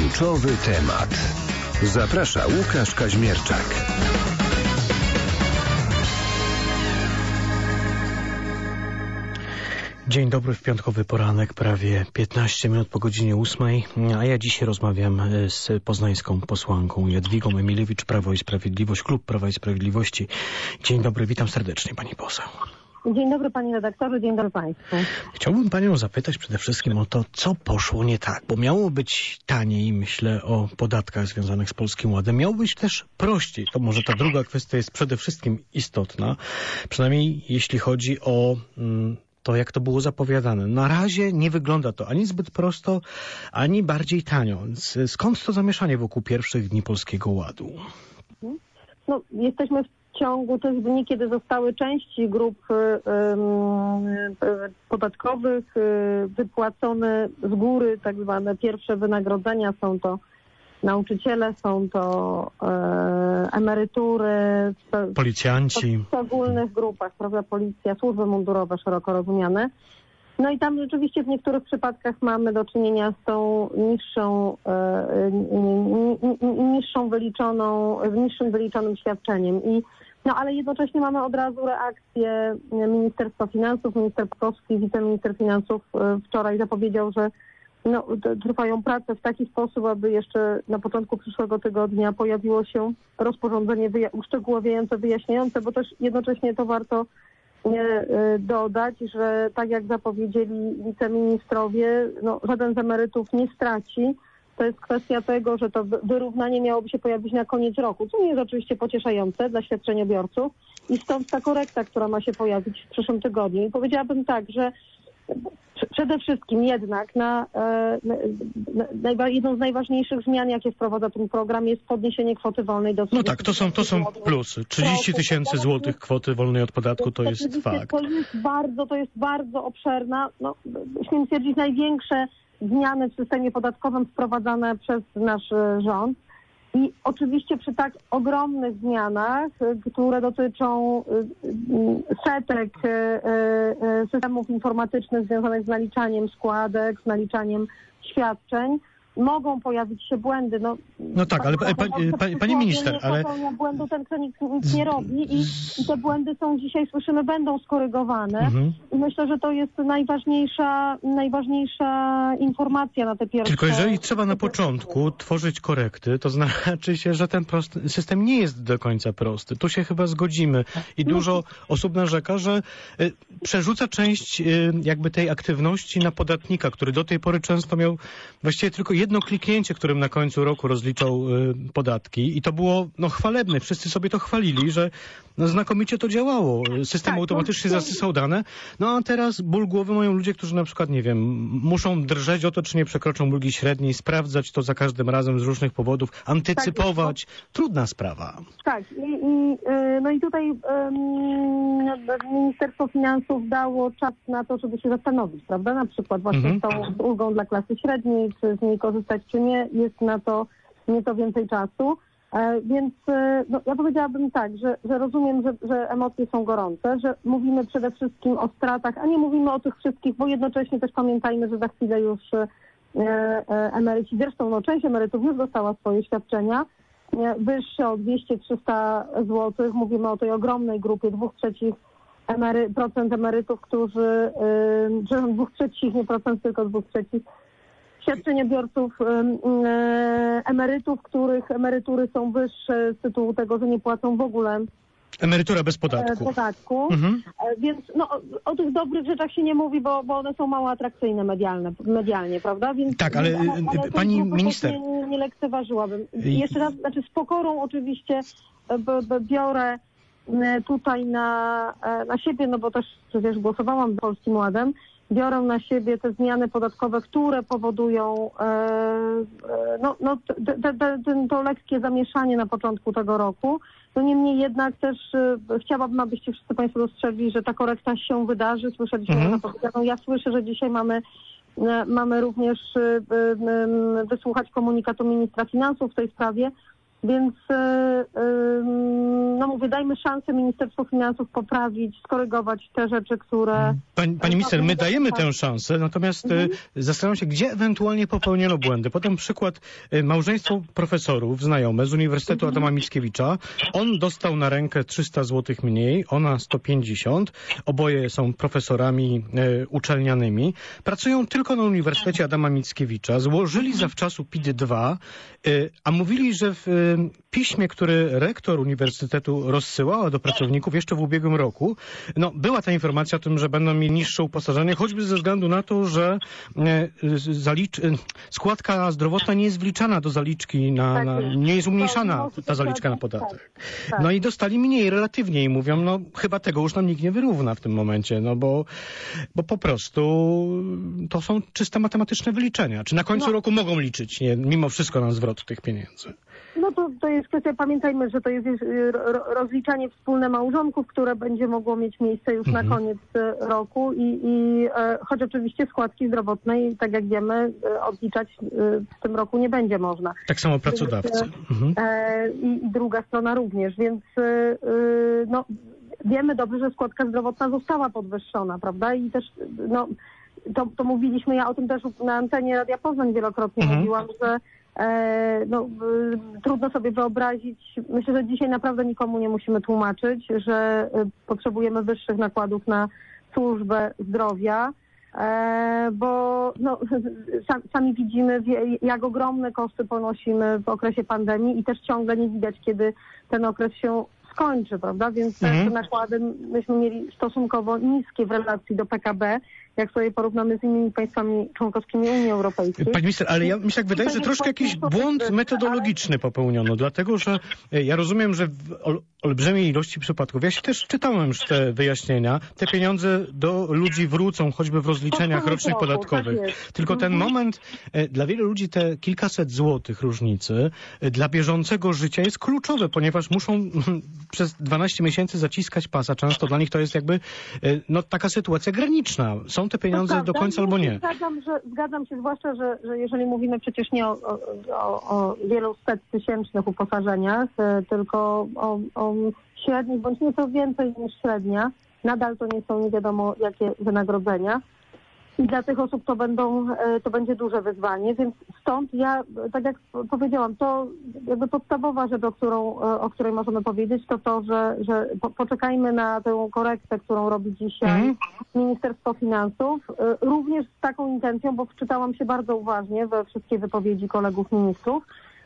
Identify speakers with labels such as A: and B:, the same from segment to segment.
A: Kluczowy temat. Zaprasza Łukasz Kaźmierczak.
B: Dzień dobry w piątkowy poranek, prawie 15 minut po godzinie 8, a ja dzisiaj rozmawiam z poznańską posłanką Jadwigą Emilewicz, Prawo i Sprawiedliwość, Klub Prawa i Sprawiedliwości. Dzień dobry, witam serdecznie pani poseł.
C: Dzień dobry panie redaktorze, dzień dobry państwu.
B: Chciałbym panią zapytać przede wszystkim o to, co poszło nie tak, bo miało być taniej, myślę o podatkach związanych z Polskim Ładem, miało być też prościej. To może ta druga kwestia jest przede wszystkim istotna, przynajmniej jeśli chodzi o to, jak to było zapowiadane. Na razie nie wygląda to ani zbyt prosto, ani bardziej tanio. Skąd to zamieszanie wokół pierwszych dni Polskiego Ładu?
C: No, jesteśmy w ciągu tych dni, kiedy zostały części grup podatkowych wypłacone z góry tak zwane pierwsze wynagrodzenia. Są to nauczyciele, są to emerytury,
B: policjanci.
C: W szczególnych grupach, prawda, policja, służby mundurowe szeroko rozumiane. No i tam rzeczywiście w niektórych przypadkach mamy do czynienia z tą niższym wyliczonym świadczeniem. Ale jednocześnie mamy od razu reakcję Ministerstwa Finansów. Minister Pkowski, wiceminister finansów wczoraj zapowiedział, że trwają prace w taki sposób, aby jeszcze na początku przyszłego tygodnia pojawiło się rozporządzenie uszczegółowiające, wyjaśniające, bo też jednocześnie to warto dodać, że tak jak zapowiedzieli wiceministrowie, żaden z emerytów nie straci. To jest kwestia tego, że to wyrównanie miałoby się pojawić na koniec roku, co nie jest oczywiście pocieszające dla świadczeniobiorców i stąd ta korekta, która ma się pojawić w przyszłym tygodniu. I powiedziałabym tak, że przede wszystkim jednak jedną z najważniejszych zmian, jakie wprowadza ten program, jest podniesienie kwoty wolnej do 30
B: 000 to są plusy. 30 000 złotych kwoty wolnej od podatku to jest fakt.
C: To jest bardzo obszerna, śmiem stwierdzić, największe zmiany w systemie podatkowym wprowadzane przez nasz rząd. I oczywiście przy tak ogromnych zmianach, które dotyczą setek systemów informatycznych związanych z naliczaniem składek, z naliczaniem świadczeń, mogą pojawić się błędy.
B: Pani minister, ale
C: błędu ten, kto nic nie robi i te błędy są dzisiaj, słyszymy, będą skorygowane. I myślę, że to jest najważniejsza informacja na te pierwsze.
B: Tylko jeżeli trzeba na początku tworzyć korekty, to znaczy się, że ten system nie jest do końca prosty. Tu się chyba zgodzimy. I dużo osób narzeka, że przerzuca część jakby tej aktywności na podatnika, który do tej pory często miał właściwie tylko jedno kliknięcie, którym na końcu roku rozliczał podatki i to było chwalebne. Wszyscy sobie to chwalili, że znakomicie to działało. System automatycznie zasysał dane. A teraz ból głowy mają ludzie, którzy na przykład, nie wiem, muszą drżeć o to, czy nie przekroczą ulgi średniej, sprawdzać to za każdym razem z różnych powodów, antycypować. Trudna sprawa.
C: Tak. I tutaj Ministerstwo Finansów dało czas na to, żeby się zastanowić, prawda? Na przykład właśnie z tą ulgą dla klasy średniej, czy z niej korzystać, czy nie. Jest na to nieco więcej czasu. Więc ja powiedziałabym tak, że rozumiem, że emocje są gorące, że mówimy przede wszystkim o stratach, a nie mówimy o tych wszystkich, bo jednocześnie też pamiętajmy, że za chwilę już emeryci, zresztą część emerytów już dostała swoje świadczenia, wyższe o 200-300 zł. Mówimy o tej ogromnej grupie 2/3% emerytów, którzy, 2/3, nie procent, tylko 2/3 świadczeniobiorców, emerytów, których emerytury są wyższe z tytułu tego, że nie płacą w ogóle
B: emerytura bez podatku. Więc o tych dobrych rzeczach się nie mówi, bo one są mało atrakcyjne medialnie, prawda? Więc, tak, ale pani minister...
C: Nie lekceważyłabym. Jeszcze raz, z pokorą oczywiście biorę tutaj na siebie, bo też przecież głosowałam z Polskim Ładem, biorą na siebie te zmiany podatkowe, które powodują to lekkie zamieszanie na początku tego roku. Niemniej jednak też chciałabym, abyście wszyscy państwo dostrzegli, że ta korekta się wydarzy. Słyszę dzisiaj ja słyszę, że dzisiaj mamy również wysłuchać komunikatu ministra finansów w tej sprawie. Więc no mówię, dajmy szansę Ministerstwu Finansów poprawić, skorygować te rzeczy, które...
B: Pani minister, my dajemy tę szansę, natomiast zastanawiam się, gdzie ewentualnie popełniono błędy. Potem przykład małżeństwo profesorów, znajome z Uniwersytetu Adama Mickiewicza. On dostał na rękę 300 zł mniej, ona 150. Oboje są profesorami uczelnianymi. Pracują tylko na Uniwersytecie Adama Mickiewicza. Złożyli zawczasu PIT-2, a mówili, że w piśmie, który rektor uniwersytetu rozsyłała do pracowników jeszcze w ubiegłym roku, no, była ta informacja o tym, że będą mieli niższe uposażenie, choćby ze względu na to, że składka zdrowotna nie jest wliczana do zaliczki, nie jest umniejszana ta zaliczka na podatek. No i dostali mniej relatywnie i mówią, no chyba tego już nam nikt nie wyrówna w tym momencie, no bo po prostu to są czyste matematyczne wyliczenia. Czy na końcu roku mogą liczyć, mimo wszystko na zwrot tych pieniędzy?
C: No to jest kwestia, pamiętajmy, że to jest rozliczanie wspólne małżonków, które będzie mogło mieć miejsce już na koniec roku i choć oczywiście składki zdrowotnej, tak jak wiemy, odliczać w tym roku nie będzie można.
B: Tak samo pracodawcy.
C: I druga strona również, więc no, wiemy dobrze, że składka zdrowotna została podwyższona, prawda? I też no, to mówiliśmy, ja o tym też na antenie Radia Poznań wielokrotnie mówiłam, że no, trudno sobie wyobrazić, myślę, że dzisiaj naprawdę nikomu nie musimy tłumaczyć, że potrzebujemy wyższych nakładów na służbę zdrowia, bo no, sami widzimy, jak ogromne koszty ponosimy w okresie pandemii i też ciągle nie widać, kiedy ten okres się skończy, prawda? Więc te nakłady myśmy mieli stosunkowo niskie w relacji do PKB, jak sobie porównamy z innymi państwami członkowskimi Unii Europejskiej.
B: Pani minister, ale mi się tak wydaje, że troszkę jakiś błąd metodologiczny popełniono, dlatego że ja rozumiem, że w olbrzymiej ilości przypadków, ja się też czytałem już te wyjaśnienia, te pieniądze do ludzi wrócą, choćby w rozliczeniach rocznych podatkowych. Tak, tylko ten moment, dla wielu ludzi te kilkaset złotych różnicy dla bieżącego życia jest kluczowe, ponieważ muszą przez 12 miesięcy zaciskać pasa. Często dla nich to jest jakby no, taka sytuacja graniczna. Są te pieniądze do końca albo nie.
C: Zgadzam się, zwłaszcza, że jeżeli mówimy przecież nie o wielu set tysięcznych uposażeniach, tylko o średnich, bądź nieco więcej niż średnia. Nadal to nie są nie wiadomo jakie wynagrodzenia. I dla tych osób to będzie duże wyzwanie, więc stąd ja, tak jak powiedziałam, to jakby podstawowa rzecz, o której możemy powiedzieć, to to, że poczekajmy na tę korektę, którą robi dzisiaj Ministerstwo Finansów, również z taką intencją, bo wczytałam się bardzo uważnie we wszystkie wypowiedzi kolegów ministrów,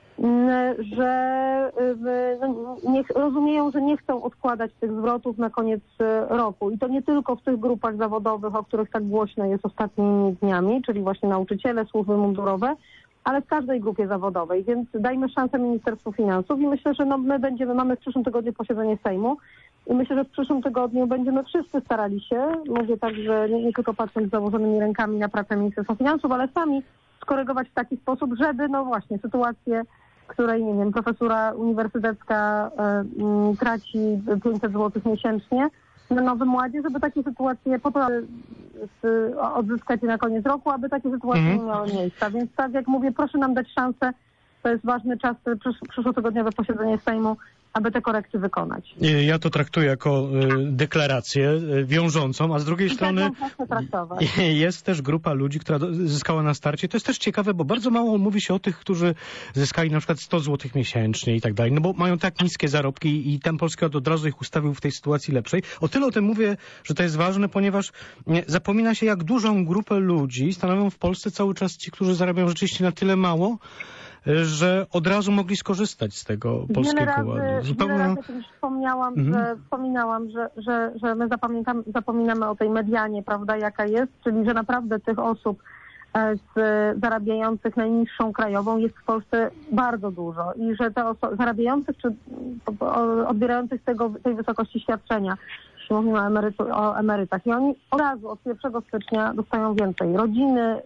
C: że rozumieją, że nie chcą odkładać tych zwrotów na koniec roku. I to nie tylko w tych grupach zawodowych, o których tak głośno jest ostatnimi dniami, czyli właśnie nauczyciele, służby mundurowe, ale w każdej grupie zawodowej. Więc dajmy szansę Ministerstwu Finansów i myślę, że mamy w przyszłym tygodniu posiedzenie Sejmu i myślę, że w przyszłym tygodniu będziemy wszyscy starali się, mówię tak, że nie tylko patrząc z założonymi rękami na pracę Ministerstwa Finansów, ale sami skorygować w taki sposób, żeby no właśnie sytuację, w której, nie wiem, profesura uniwersytecka traci 500 zł miesięcznie na Nowym Ładzie, żeby takie sytuacje odzyskać je na koniec roku, aby takie sytuacje nie miały miejsca. Więc tak jak mówię, proszę nam dać szansę, to jest ważny czas, przyszłotygodniowe posiedzenie Sejmu, aby te korekty wykonać.
B: Ja to traktuję jako deklarację wiążącą, a z drugiej strony jest też grupa ludzi, która zyskała na starcie. To jest też ciekawe, bo bardzo mało mówi się o tych, którzy zyskali na przykład 100 zł miesięcznie i tak dalej, no bo mają tak niskie zarobki i ten Polski Ład od razu ich ustawił w tej sytuacji lepszej. O tyle o tym mówię, że to jest ważne, ponieważ zapomina się, jak dużą grupę ludzi stanowią w Polsce cały czas ci, którzy zarabiają rzeczywiście na tyle mało, że od razu mogli skorzystać z tego Polskiego Ładu.
C: Wiele razy kiedyś wspominałam, że my zapominamy o tej medianie, prawda, jaka jest, czyli że naprawdę tych osób zarabiających najniższą krajową jest w Polsce bardzo dużo i że te osoby zarabiających czy odbierających tej wysokości świadczenia, jeśli mówimy o emerytach, i oni od razu od 1 stycznia dostają więcej. Rodziny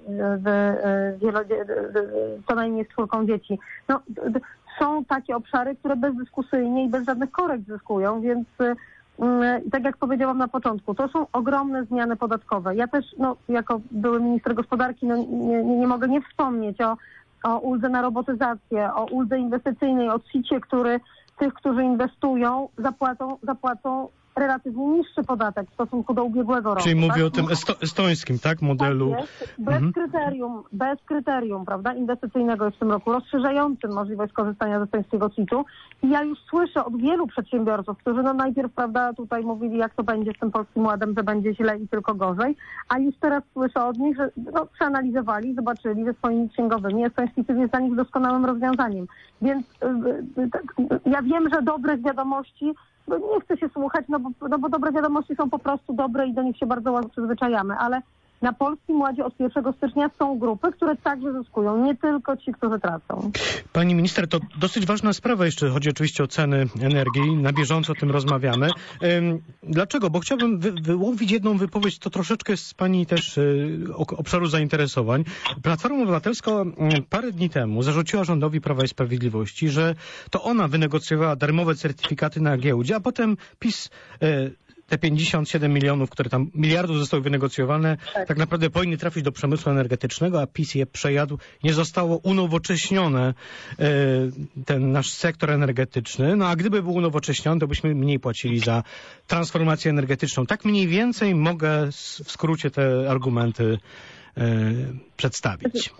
C: co najmniej z 4 dzieci. No, są takie obszary, które bezdyskusyjnie i bez żadnych korekt zyskują, więc tak jak powiedziałam na początku, to są ogromne zmiany podatkowe. Ja też, jako były minister gospodarki, nie mogę nie wspomnieć o o uldze na robotyzację, o uldze inwestycyjnej, o CIT-ie, który tych, którzy inwestują, zapłacą relatywnie niższy podatek w stosunku do ubiegłego roku.
B: Czyli mówię
C: tak?
B: o tym estońskim, tak, modelu.
C: Tak jest, bez kryterium, prawda, inwestycyjnego jest w tym roku, rozszerzającym możliwość korzystania ze estońskiego CIT-u. I ja już słyszę od wielu przedsiębiorców, którzy najpierw, prawda, tutaj mówili, jak to będzie z tym Polskim Ładem, że będzie źle i tylko gorzej, a już teraz słyszę od nich, że przeanalizowali, zobaczyli, że swoimi księgowymi estoński CIT jest dla nich doskonałym rozwiązaniem. Więc ja wiem, że dobrych wiadomości nie chcę się słuchać, no bo dobre wiadomości są po prostu dobre i do nich się bardzo łatwo przyzwyczajamy, ale na Polskim Ładzie od 1 stycznia są grupy, które także zyskują, nie tylko ci, którzy tracą.
B: Pani minister, to dosyć ważna sprawa, jeszcze chodzi oczywiście o ceny energii, na bieżąco o tym rozmawiamy. Dlaczego? Bo chciałbym wyłowić jedną wypowiedź, to troszeczkę z pani też obszaru zainteresowań. Platforma Obywatelska parę dni temu zarzuciła rządowi Prawa i Sprawiedliwości, że to ona wynegocjowała darmowe certyfikaty na giełdzie, a potem PiS te 57 milionów, które tam miliardów zostały wynegocjowane, tak naprawdę powinny trafić do przemysłu energetycznego, a PiS je przejadł. Nie zostało unowocześnione ten nasz sektor energetyczny. No a gdyby był unowocześniony, to byśmy mniej płacili za transformację energetyczną. Tak mniej więcej mogę w skrócie te argumenty przedstawić.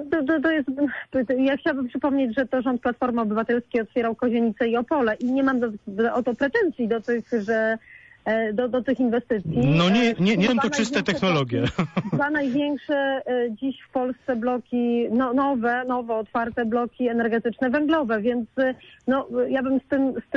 C: Ja chciałabym przypomnieć, że to rząd Platformy Obywatelskiej otwierał Kozienice i Opole i nie mam o to pretensji do tych, że do tych inwestycji.
B: No nie są to czyste technologie.
C: Dwa największe dziś w Polsce bloki, nowo otwarte bloki energetyczne węglowe, więc ja bym z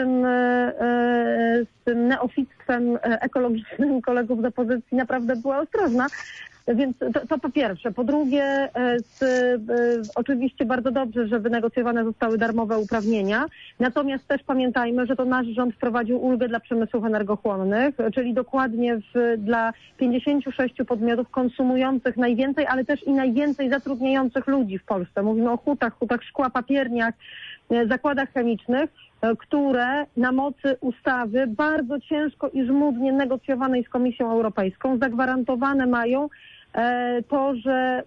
C: tym neofitstwem ekologicznym kolegów z opozycji naprawdę była ostrożna. Więc to po pierwsze. Po drugie, oczywiście bardzo dobrze, że wynegocjowane zostały darmowe uprawnienia. Natomiast też pamiętajmy, że to nasz rząd wprowadził ulgę dla przemysłów energochłonnych, czyli dokładnie dla 56 podmiotów konsumujących najwięcej, ale też i najwięcej zatrudniających ludzi w Polsce. Mówimy o hutach szkła, papierniach, zakładach chemicznych, które na mocy ustawy bardzo ciężko i żmudnie negocjowanej z Komisją Europejską zagwarantowane mają to, że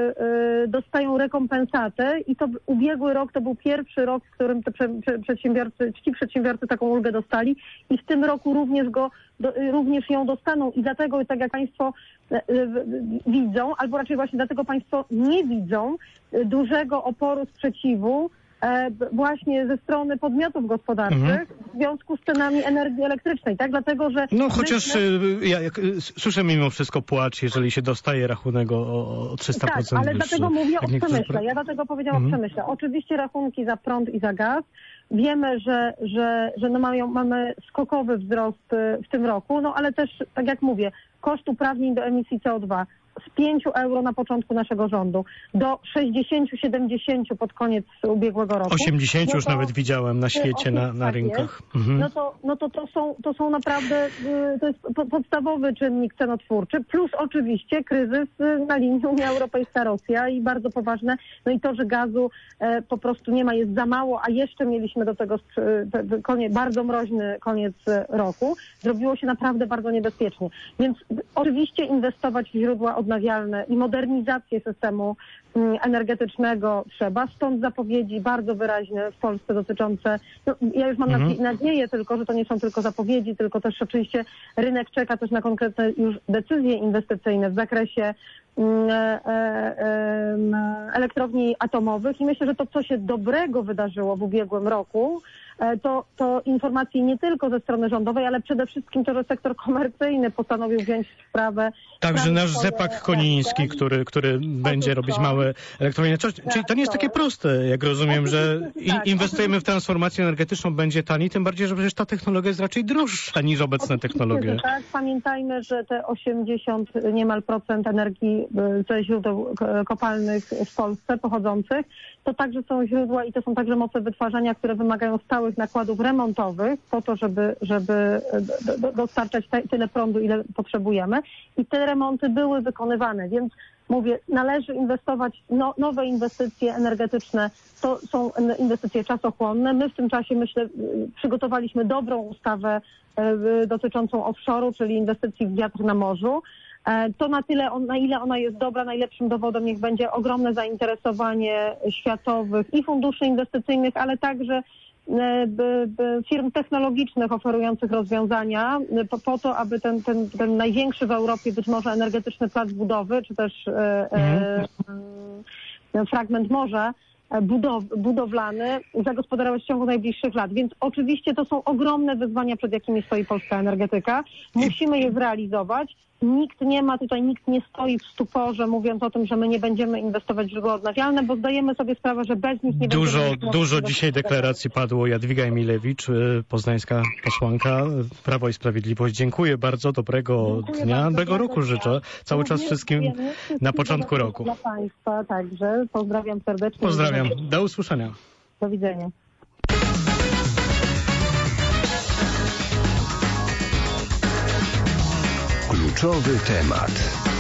C: dostają rekompensatę i to ubiegły rok to był pierwszy rok, w którym ci przedsiębiorcy taką ulgę dostali i w tym roku również ją dostaną i dlatego, tak jak Państwo widzą, albo raczej właśnie dlatego Państwo nie widzą dużego oporu, sprzeciwu właśnie ze strony podmiotów gospodarczych w związku z cenami energii elektrycznej, tak? Dlatego, że...
B: No chociaż ja słyszę mimo wszystko płacz, jeżeli się dostaje rachunek o 300%
C: tak, ale
B: wyższy.
C: dlatego mówię o przemyśle. Ja dlatego powiedziałam o przemyśle. Oczywiście rachunki za prąd i za gaz. Wiemy, że mamy skokowy wzrost w tym roku, ale też, tak jak mówię, koszt uprawnień do emisji CO2 z 5 euro na początku naszego rządu do 60-70 pod koniec ubiegłego roku.
B: 80 już nawet widziałem na świecie, na rynkach.
C: To są naprawdę, to jest podstawowy czynnik cenotwórczy, plus oczywiście kryzys na linii Unia Europejska-Rosja i bardzo poważne, i to, że gazu po prostu nie ma, jest za mało, a jeszcze mieliśmy do tego bardzo mroźny koniec roku. Zrobiło się naprawdę bardzo niebezpiecznie. Więc oczywiście inwestować w źródła odnawialne i modernizację systemu energetycznego trzeba. Stąd zapowiedzi bardzo wyraźne w Polsce dotyczące, ja już mam nadzieję tylko, że to nie są tylko zapowiedzi, tylko też oczywiście rynek czeka też na konkretne już decyzje inwestycyjne w zakresie elektrowni atomowych i myślę, że to, co się dobrego wydarzyło w ubiegłym roku, to informacje nie tylko ze strony rządowej, ale przede wszystkim to, że sektor komercyjny postanowił wziąć sprawę.
B: Także nasz Zepak Koniński, który będzie robić małe elektrownie. Czyli to nie jest takie proste, jak rozumiem, że inwestujemy w transformację energetyczną, będzie taniej, tym bardziej, że przecież ta technologia jest raczej droższa niż obecne technologie.
C: Tak, pamiętajmy, że te 80 niemal procent energii ze źródeł kopalnych w Polsce pochodzących, to także są źródła i to są także moce wytwarzania, które wymagają stałych nakładów remontowych po to, żeby dostarczać tyle prądu, ile potrzebujemy. I te remonty były wykonywane, więc mówię, należy inwestować, nowe inwestycje energetyczne to są inwestycje czasochłonne. My w tym czasie, myślę, przygotowaliśmy dobrą ustawę dotyczącą offshore'u, czyli inwestycji w wiatr na morzu. To na ile ona jest dobra, najlepszym dowodem niech będzie ogromne zainteresowanie światowych i funduszy inwestycyjnych, ale także firm technologicznych oferujących rozwiązania po to, aby ten największy w Europie być może energetyczny plac budowy, czy też fragment morza budowlany zagospodarować w ciągu najbliższych lat. Więc oczywiście to są ogromne wyzwania, przed jakimi stoi polska energetyka. Musimy je zrealizować. Nikt nie stoi w stuporze, mówiąc o tym, że my nie będziemy inwestować w źródła odnawialne, bo zdajemy sobie sprawę, że bez nich nie będziemy...
B: Dużo dzisiaj deklaracji padło. Jadwiga Emilewicz, poznańska posłanka Prawo i Sprawiedliwość. Dziękuję bardzo, dobrego dnia, dobrego roku życzę. Cały czas wszystkim na początku roku.
C: Dla Państwa także. Pozdrawiam serdecznie.
B: Pozdrawiam. Do usłyszenia.
C: Do widzenia.
A: Kluczowy temat.